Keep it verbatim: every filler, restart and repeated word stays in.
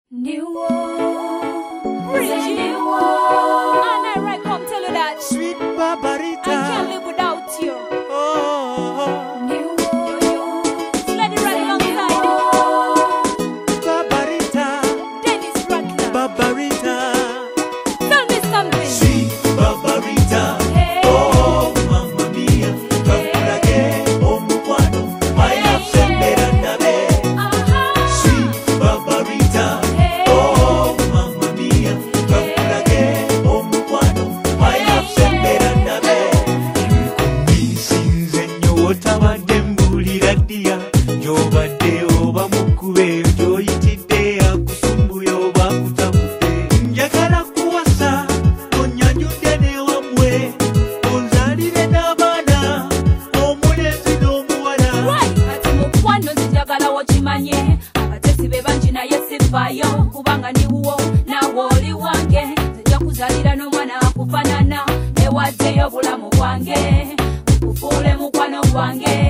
New War, really new war. And I right come tell you that Sweet Barbarita, I can't live without you. oh, New War, let it run alongside. Barbarita, Dennis Rattler, Barbarita, tell me something. Sweet Barbarita, Hey. oh, mamma mia, Barbarita, oh, mukwano, maya sembera ndabe. Uh-huh. Sweet Barbarita, Hey. oh, mamma mia, Barbarita, oh, mukwano, maya sembera ndabe. Nsinze nnyo otabadde mbulira ddiya, gy'obadde oba mukube gy'oyitidde akusumbuye oba akutabudde. Njagala kuwasa onnyanyudde n'ewamwe, onzaalire n'abaana omulenzi n'omuwala. Right, kati mukwano nzijagala wokimanye, abatesi be bangi naye sivaayo, kubanga niwo naawe oli wange, nzija kuzaalira n'omwana akufaanana, ewaddeyo obulamu bwange, nkufuule mukwano gwange.